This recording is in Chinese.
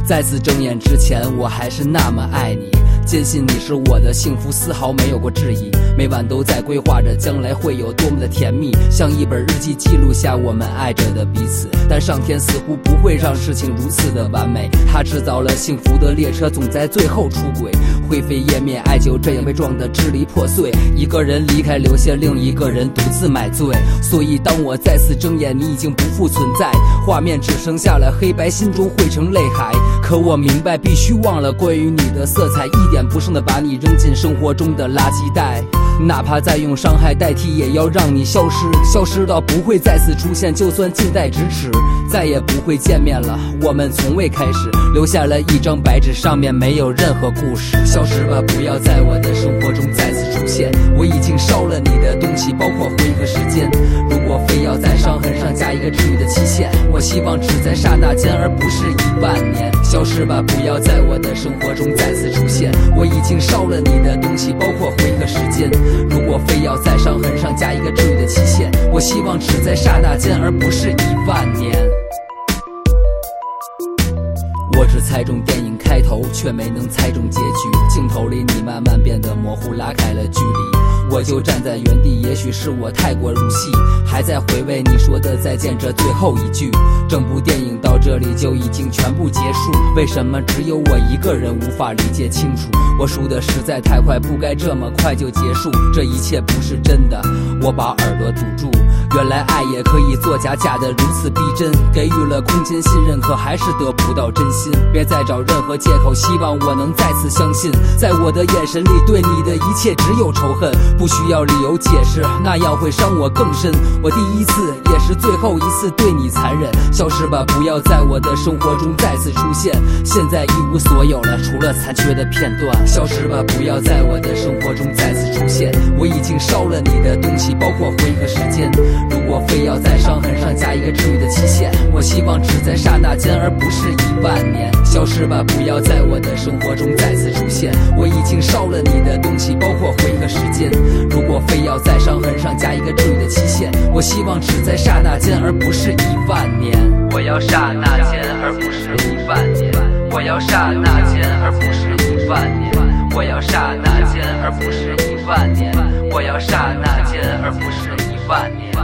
再次睁眼之前，我还是那么爱你，坚信你是我的幸福，丝毫没有过质疑。每晚都在规划着将来会有多么的甜蜜，像一本日记记录下我们爱着的彼此。但上天似乎不会让事情如此的完美，他制造了幸福的列车，总在最后出轨。灰飞烟灭，爱就这样被撞得支离破碎。一个人离开，留下另一个人独自买醉。所以当我再次睁眼，你已经不复存在，画面只剩下了黑白，心中汇成泪海。可我明白，必须忘了关于你的色彩，一点不剩的把你扔进生活中的垃圾袋。哪怕再用伤害代替，也要让你消失，消失到不会再次出现，就算近在咫尺，再也不会见面了。我们从未开始，留下了一张白纸，上面没有任何故事。消失吧，不要在我的生活中再次出现，我已经烧了你的东西，包括回忆和时间。如果非要在伤痕上加一个治愈的期限，我希望只在刹那间，而不是10000年。消失吧，不要在我的生活中再次出现，我已经烧了你的东西，包括回忆和时间。如果非要在伤痕上加一个治愈的期限，我希望只在刹那间，而不是10000年。我只猜中电影开头，却没能猜中结局。镜头里你慢慢变得模糊，拉开了距离，我就站在原地。也许是我太过入戏，还在回味你说的再见这最后一句。整部电影到这里就已经全部结束，为什么只有我一个人无法理解清楚？我输得实在太快，不该这么快就结束。这一切不是真的，我把耳朵堵住。原来爱也可以作假，假得如此逼真，给予了空间信任，可还是得不到真心。别再找任何借口，希望我能再次相信，在我的眼神里对你的一切只有仇恨，不需要理由解释，那样会伤我更深。我第一次也是最后一次对你残忍，消失吧，不要在我的生活中再次出现，现在一无所有了，除了残缺的片段。消失吧，不要在我的生活中再次出现，我已经烧了你的东西，包括回忆和时间。如果非要在伤痕上加一个治愈的期限，我希望只在刹那间，而不是10000年。消失吧，不要在我的生活中再次出现，我已经烧了你的东西，包括回忆和时间。如果非要在伤痕上加一个治愈的期限，我希望只在刹那间，而不是10000年。 我要刹那间，而不是10000年。我要刹那间，而不是10000年。我要刹那间，而不是10000年。我要刹那间，而不是10000年。